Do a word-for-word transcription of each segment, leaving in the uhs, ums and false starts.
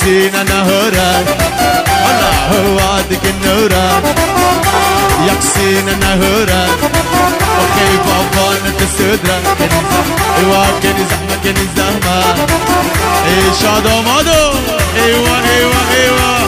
يكسينا نهورك الله هوادك النورك يكسينا نهورك أخي بابا نتسدرك كنيزة ايوا كني زحمة كني زحمة اي شادو مادو ايوا ايوا ايوا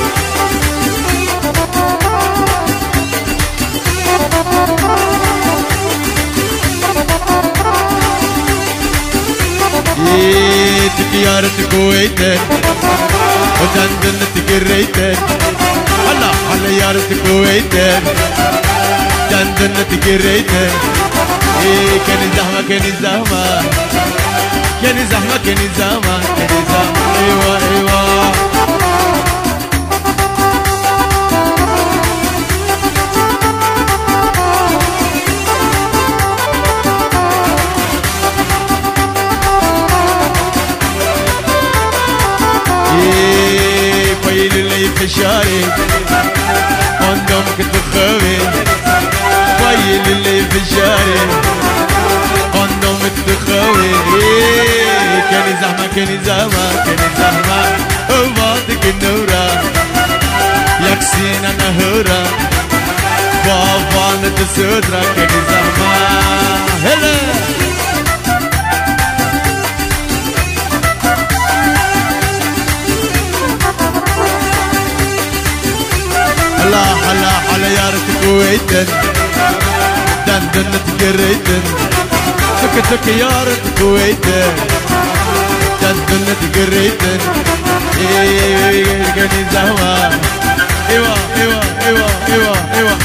تكيارة كويتك وتندن تكريتك هلا هلا يارة كويتك تندن تكريتك ايه كاني زحمة كاني زحمة كاني زحمة كاني زحمة كاني زحمة ايوا ايوا فشاري قندم كنت خوي ويل اللي فشاري قندم كنت خوي كاني زحمة كاني زحمة كاني زحمة وبعدك النورة يكسينا نهورة بابا نتسودرة كاني زحمة هلا هلا هلا هلا يا ريت كويتن دندن تقريتن تك تك يا ريت كويتن دندن تقريتن ايه كاني زحمة ايوا ايوا ايوا ايوا ايوا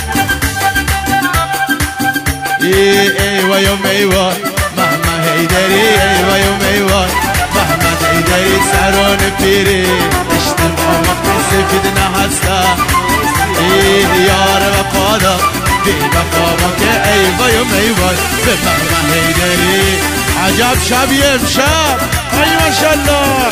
ايه ايوا يوم ايوا مهما هيدري ايوا يوم ايوا مهما هيدري سعرون بيري اشتبع مقصي فدنا حسا ايه يا رب قادا في مقامك ايوه يوم ايوه بمهما هيدري عجب شاب يمشاب اي ما شاء الله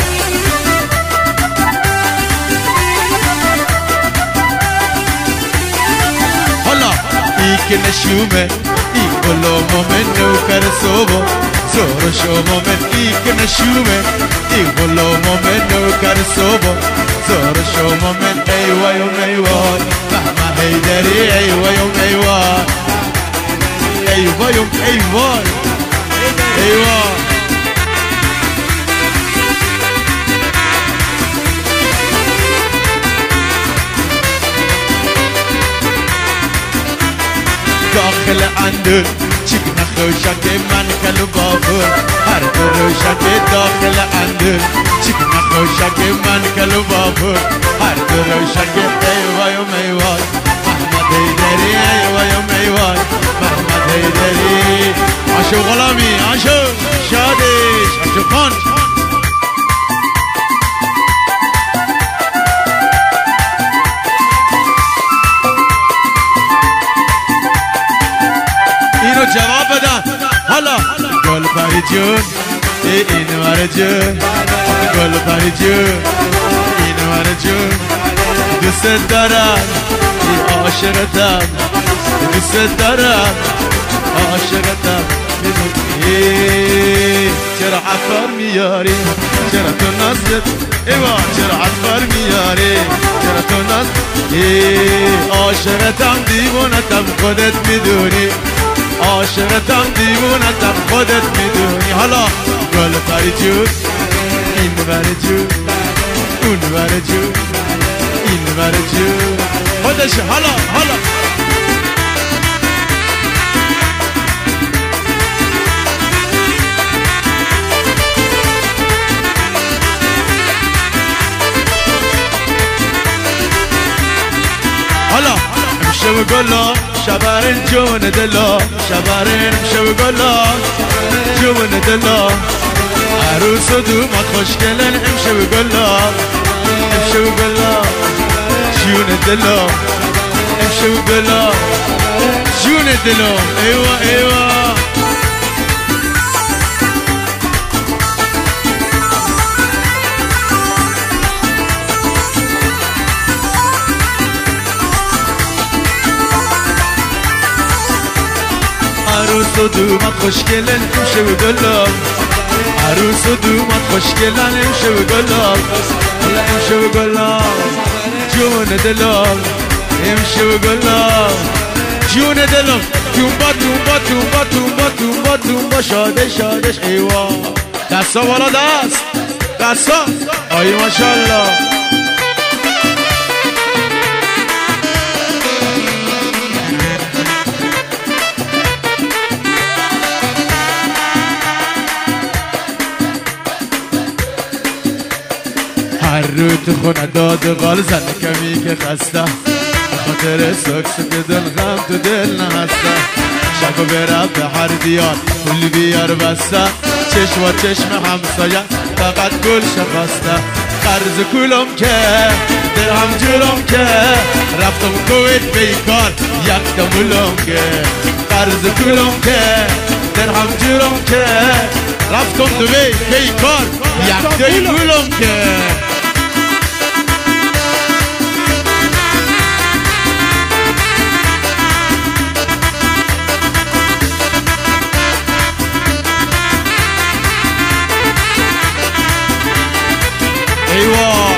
هلا ايك نشومه ايقولو مومن وكرسوبو زور شو مومن ايك نشومه ايقولو مومن وكرسوبو زور شو مومن ايوه يوم ايوه مهما هيدري ايوه يوم ايوه ايوه يوم ايوه ايوه داخل عندك شكنا خوشك من كالبابور هر دروشك داخل عندك شكنا خوشك من كالبابور هر دروشك ايوه يوم ايوه محمد هيدري ايوه يوم ايوه محمد هيدري عشو غلامي عشو شادش عشو خان اینو جواب بدن حالا گل پری جون این ور جون گل پری جون این ور جون دوست دارم عاشقتم دوست دارم عاشقتم چرا عطار میاری چرا تو نازت ایوا چرا عطار میاری چرا تو نازت عاشقتم دیوانتم خودت میدونی عاشقتم دیوانتم خودت میدونی حالا گل پری جون این ور جون اون ور جون این ور جون خودش حالا حالا حالا امشب گلا شبرن جون دلا شبرن امشب گلا جون دلا عروس و دومات خوشگلن امشب گلا امشب گلا جون دلا امشب گلا جون دلا ایوا ایوا عروس و دومات خوشگلن امشب گلا عروس و دومات خوشگلن امشب گلا حالا امشو بگلم جون دلم امشو بگلم جون دلم تومبا تومبا تومبا تومبا تومبا تومبا شاده شادش ایوا دستا بالا دست دستا آی ماشالله هر رو تو خونه داد غال زن کمی که خسته خاطر سکس که دل غم تو دل نهسته شب و برم به هر دیار کل بیار بسته چشم و چشم همسایه فقط گل شخسته قرض کلم که در هم جلوم که رفتم کویت بیکار یک دمولم که قرض کلم که در هم جلوم که رفتم دوی بیکار یک دمولم که ايوه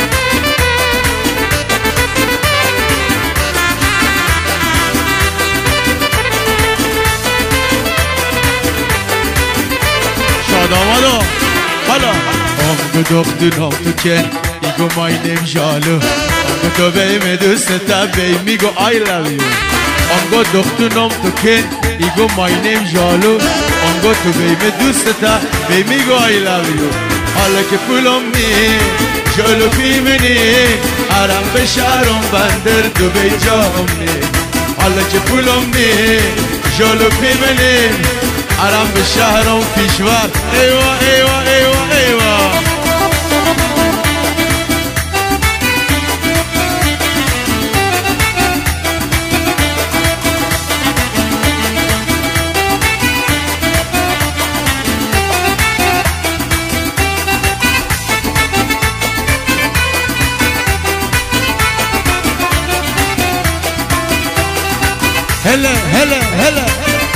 شاد آمدو حالا آنگو دختونم تو کن ایگو مای نیم جالو آنگو تو بیم دوست تا بیم میگو آی لو یو آنگو دختونم تو کن ایگو مای نیم جالو آنگو تو بیم دوست تا بیم میگو آی لو یو حالا که پولم نی جلو پیمنی عرم به شهرم بندر دو بی جام نی حالا که پولم نی جلو پیمنی عرم به شهرم پیشور ایوا ایوا ایوا ایوا هلا هلا هلا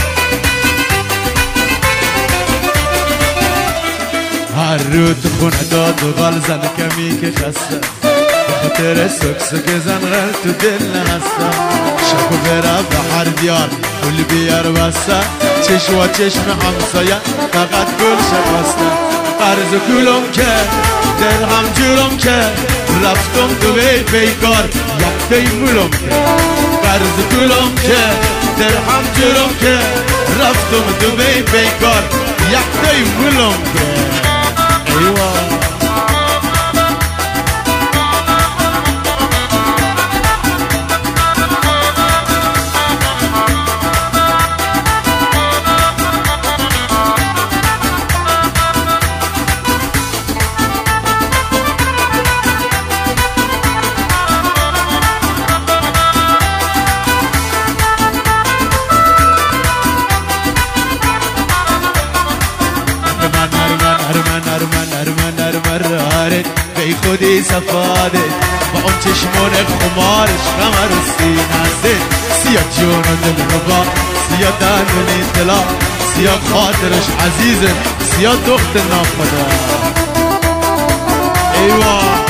هر رو تو خونه داد و غال زن کمی که خسته بخاطر سکس که زن غل تو دل نهسته شب و برم به هر دیار کل بیار بسته چشم و چشم همسایه فقط گل شکسته قرض کلم که دل هم جورم که رفتم تو بی بیکار یک دیمولم که قرض کلم که در هم جورم که رفتم تو بی بیکار یک دیمولم که ایوه بی خودی صفاده با اون چشمون خمارش غمر و سینه سیاه جون و دل ربا سیاه دهنون اطلاع سیاه خاطرش عزیزه سیاه دخت ناخدا ایوه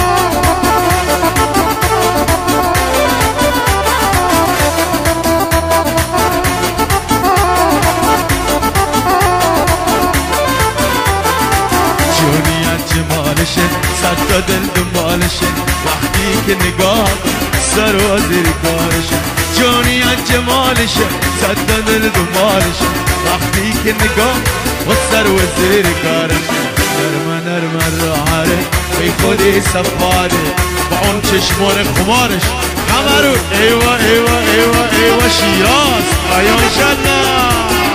جمالشه صد تا دل دنبالشه وقتی که نگاه سر و زیر کارشه جانی از جمالشه صد تا دل دنبالشه وقتی که نگاه و سر و زیر کارشه نرمه نرمه راهره بی خودی صفاده با اون چشمون خمارش قمرو ایوا ایوا ایوا ایوا شیراز آیا انشالله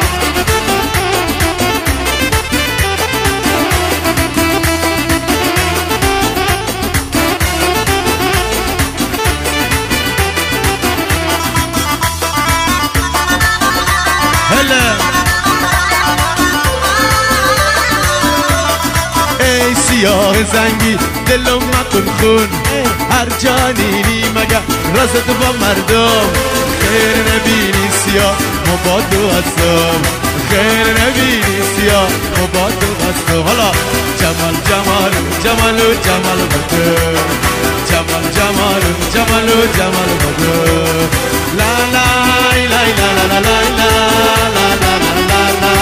ای سیاه زنگی دلم مکن خون هر جانینی مگه رازت با مردم خیر نبینی سیاه مبادو هستم خیر نبینی سیاه مباد غصه حالا جمال جمال جمال و جمال بده جمال جمال جمال و جمال بده لا لا لا لا لا لا لا لا لا لا لا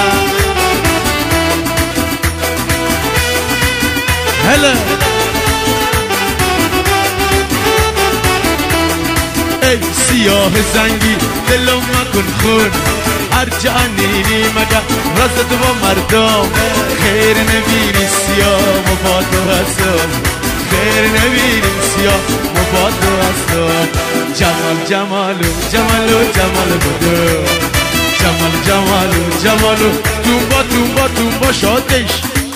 هلا ای سیاه زنگی دلم مکن خون هر جانینی مگه رازت با مردم خیر نبینی سیاه مباد هستم خیر نبینی سیاه مباد هستم جمال جمالو جمالو جمال بده جمال جمالو جمالو تومبا تومبا تومبا شادش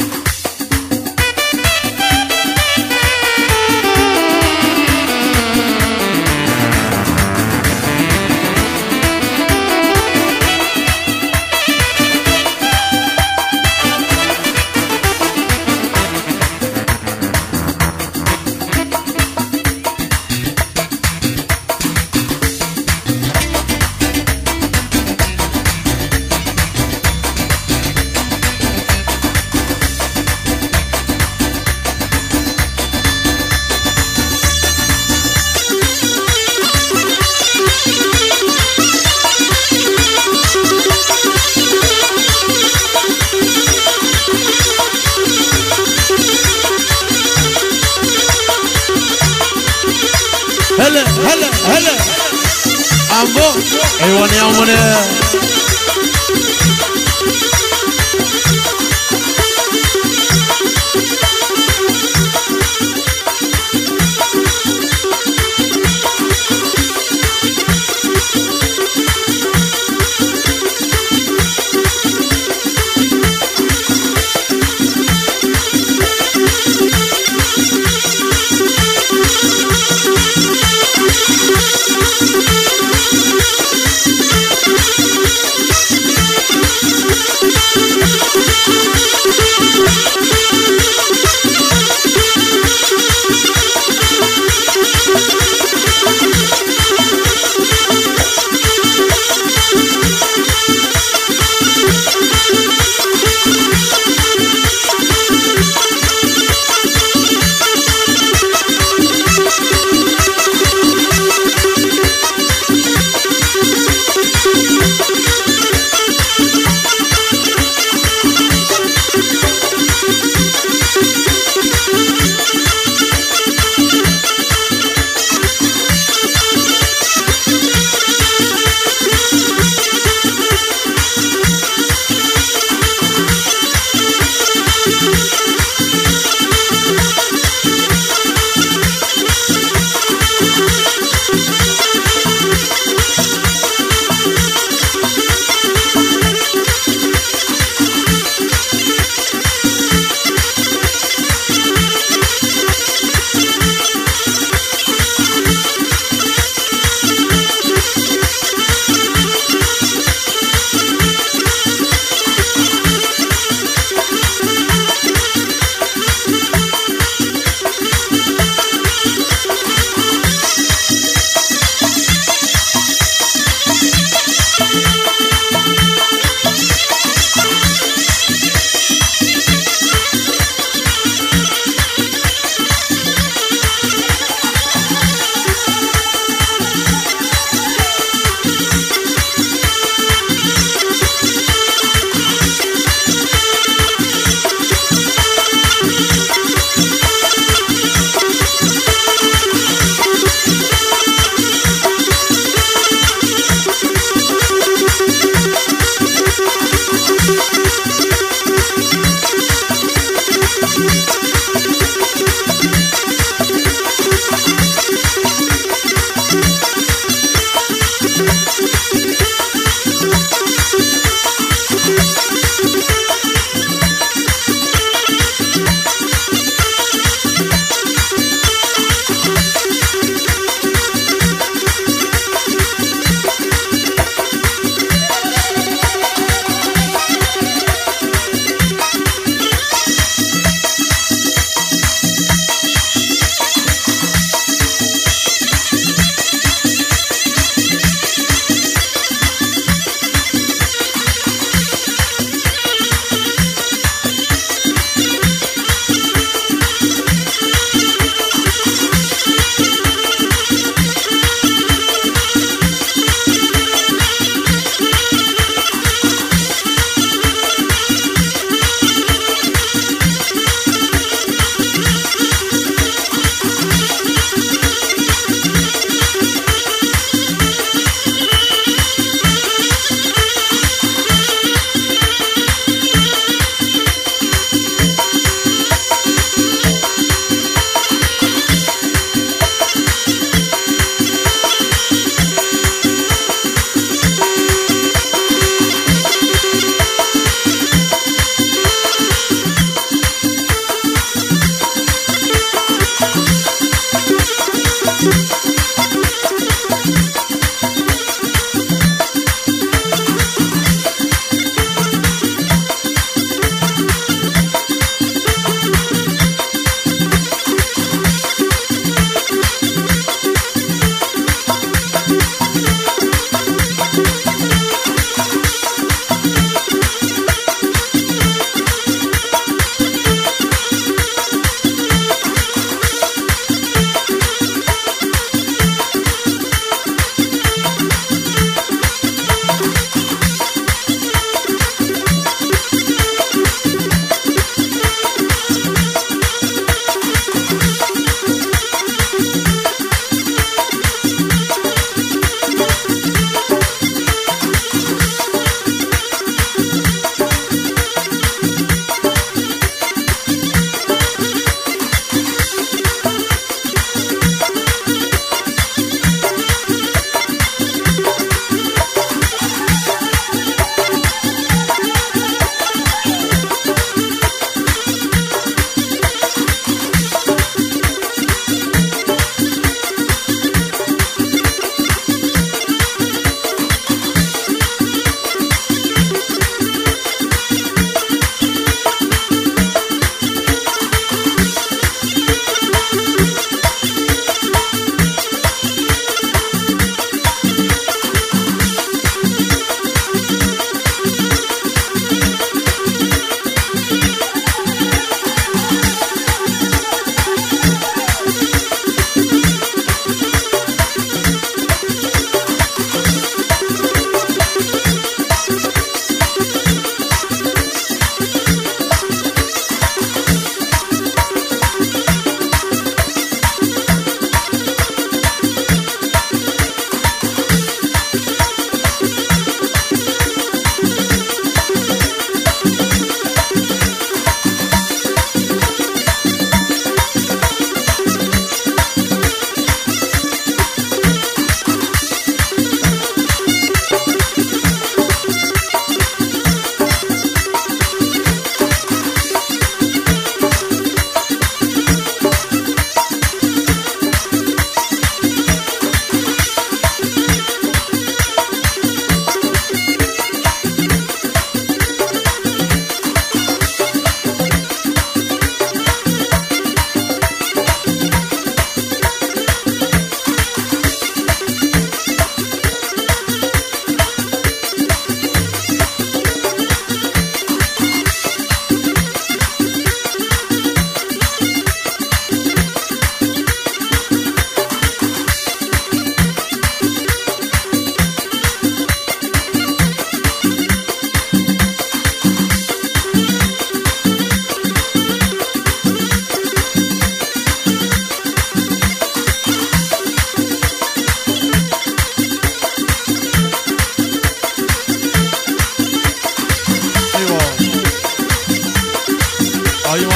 هلا هلا هلا عمو ايوان يا عمونا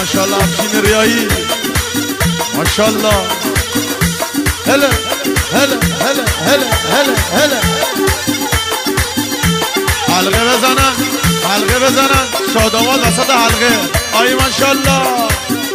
شاء الله عبشين الرياهي ما شاء الله. هلا هلا هلا هلا هلا هلا حلقه بزنن حلقه بزنن شادوال وسط حلقه آی ما شاء الله.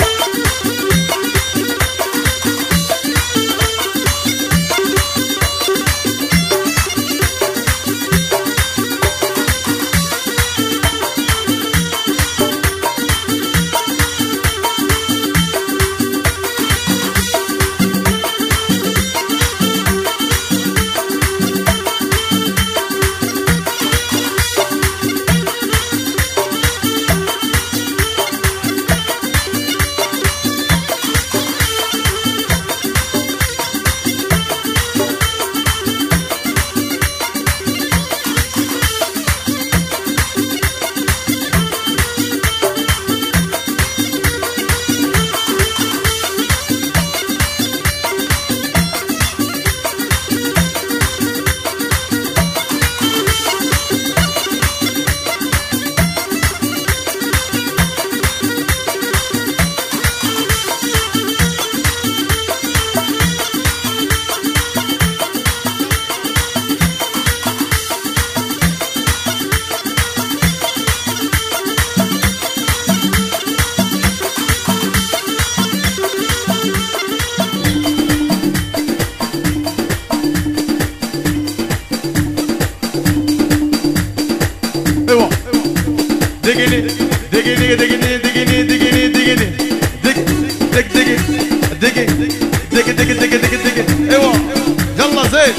دقني دقني دقني دقني دقني دقني دق دق دق دق دق دق دق دق دق ايوه يلا زيد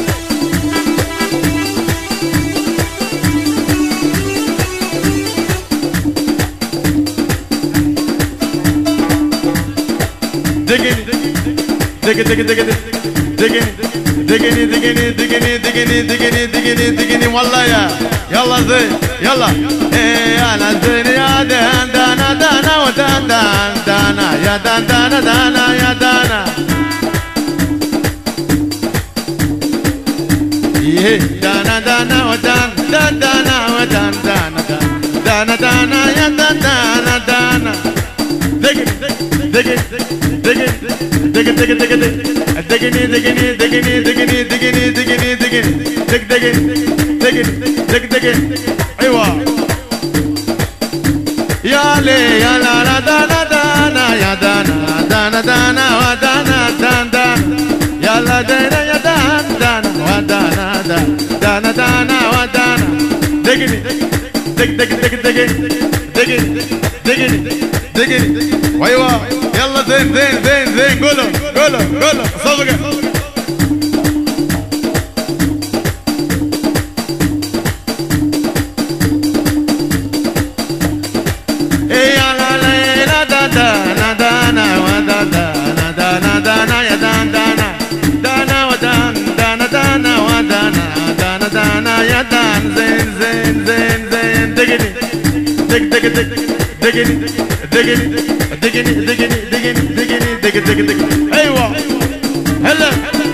دقني دق دق دق دقني دقني دقني دقني دقني دقني دقني دقني والله يا يلا زين يلا ايه انا زين يا دان دانا دانا ودان دان دانا يا دان دانا دانا يا دانا ايه دانا دانا ودان دان دانا ودان دانا دانا دانا يا دان دانا دانا دقني دقني دقني دقني دقني دقني دقني دقني دقني دقني دقني دقني دق دقني دقني دق دقني ايوه يا لي يا لا لا دانا دانا يا دانا دانا دانا ودانا دان دان يا لا دانا يا دان دانا ودانا دانا دانا ودانا دقني دق دق دق دقني دقني دقني دقني ايوه يلا زين زين زين زين قولوا قولوا قولوا صدقه ايه يا لا لا دانا دانا ودانا دانا دانا يا دان دانا دانا ودان دانا دانا ودانا دانا دانا يا دان زين زين زين زين دقني دق دق دق دقني دقني دقني دقني دقني دقني دق دق دق ايوه هلا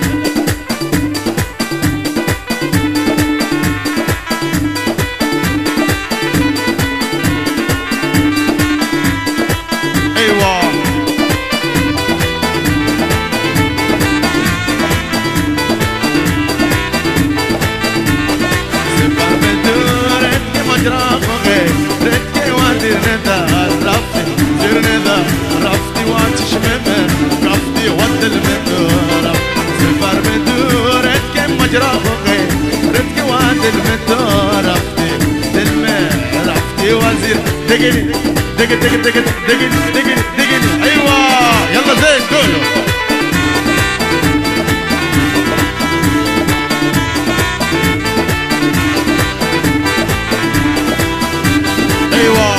ايوه سبحان بدور انت مجرى فوقي ركي وادي ندى رفي زير ندى رفتي واتش منه رفتي ود المدور سفر بدور انت مجرى فوقي ركي وادي المدور رفتي دلمه رفتي وزير دقني دق دق دق دقني دقني دقني ايوه يلا زين قولوا ايوه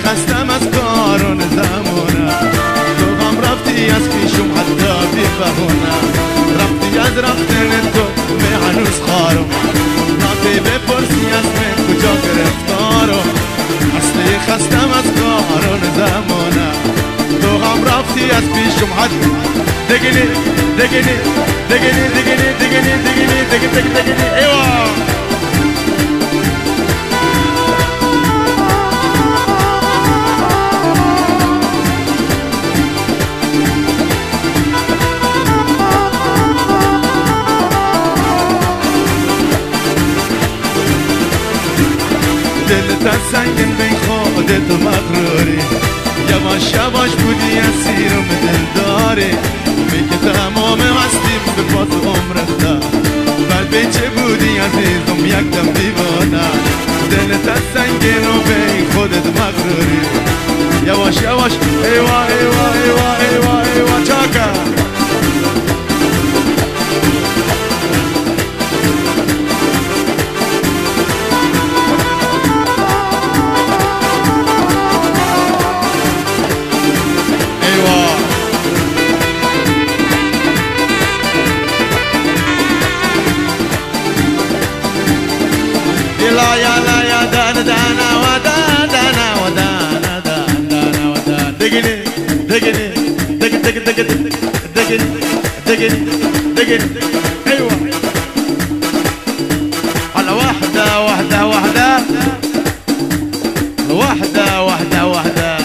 خستم از کارون زمونه تو هم رفتی از پیشم حتی بی بهونه رفتی از رفتن تو به هنوز خارم ناتی بپرسی از من کجا گرفتارم اصلی خستم از کارون زمونه تو هم رفتی از پیشم حتی دگنی دگنی دگنی دگنی دگنی دگنی دگنی دگنی دگنی ایوه دلت سنگین بین خودت مغروری یواش یواش بودی اسیرم دلداری میگه تمام هستیم به پاس عمرت ده بل بیچه بودی عزیزم یک دم دیوانه دلت سنگین و بین خودت مغروری یواش یواش ایوا ایوا ایوا ایوا ایوا چاکا لا يا لا يا دانا دانا ودانا دانا ودانا دانا ودانا دقني دقني دقني دقني دقني دقني دقني دقني ايوه على واحدة واحدة واحدة واحدة واحدة واحدة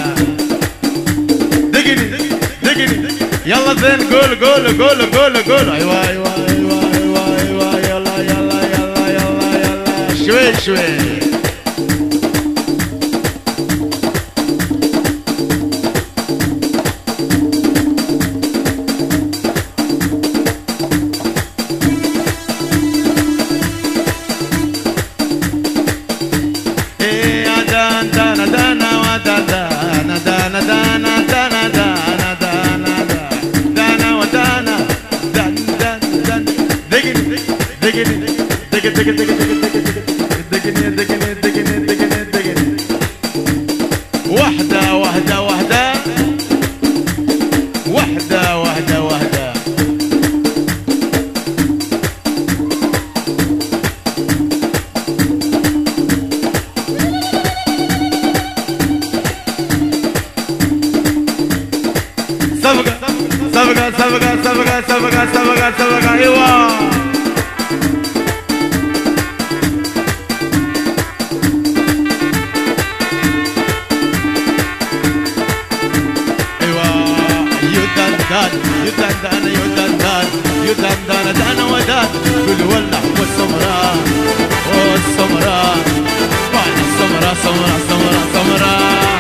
دقني دقني يلا زين قول قول قول قول قول ايوه ايوه ايوه ايوه ايوه يلا يلا يلا يلا يلا شوي شوي واحدة واحدة واحدة واحدة واحدة واحدة صفقة صفقة صفقة صفقة صفقة صفقة صفقة ايوه يدندن يدندن يدندن دانا ودان كل ولع والسمراء والسمراء بعد السمراء سمراء سمراء سمراء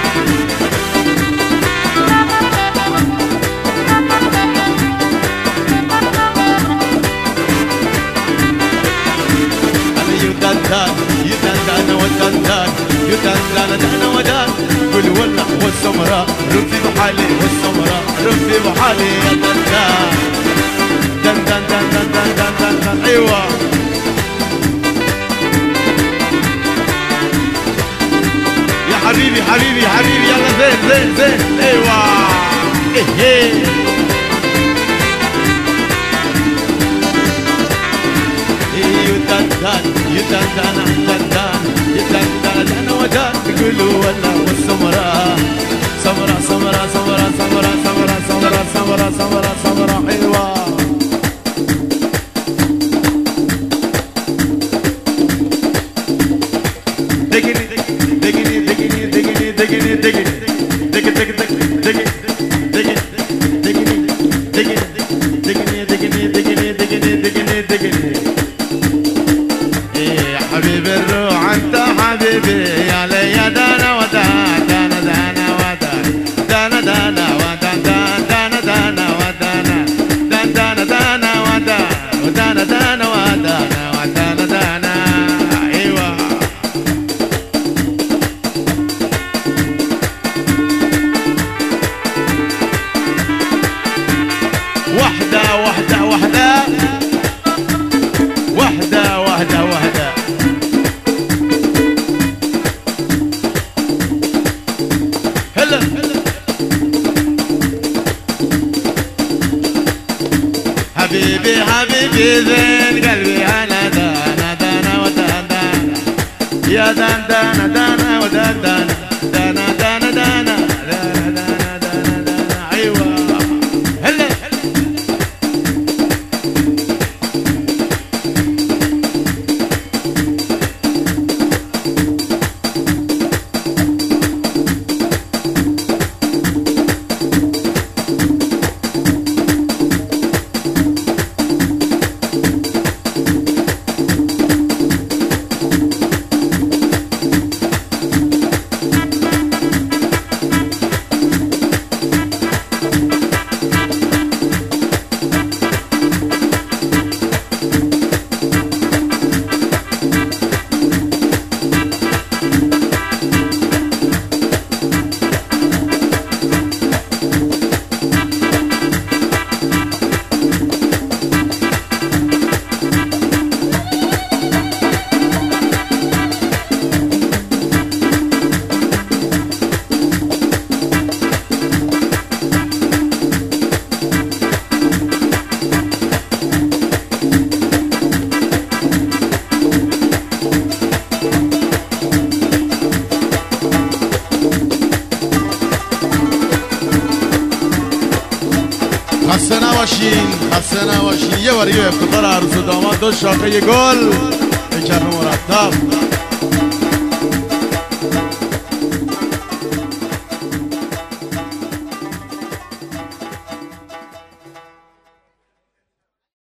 أنا يدندن يدندن ودندن يدندن دانا ودان كل ولع والسمراء رفي بحالي والسمراء رفي بحالي يا دندان دندان دندان دندان دندان ايوه يا حبيبي حبيبي حبيبي يلا زين زين زين ايوه ايه ايه يدندن يدندن دندان يدندن دانا ودان بيقولوا ولا والسمراء سمرة سمرة سمرة سمرة سمرة سمرة سمرة سمرة سمرة حلوة دقني دقني دقني دقني دقني دقني دقني دقني دقني دقني دقني دقني دقني دقني دقني دقني دقني يا حبيبي الروح انت حبيبي يا ليا دانا ودانا دانا دانا ودانا دانا ودانا دانا دانا ودانا دانا دانا ودانا ودانا دانا ودانا ودانا دانا ايوه واحدة واحدة واحدة بزن قلبي انا دانا دانا ودانا يا دانا دانا دانا ودانا دانا دانا دانا دانا دانا دانا دانا ايوه هلا خسته نباشین خسته نباشین. یه بار یه افتخار عروس و داماد دو شاخه گل به کرم مرتب.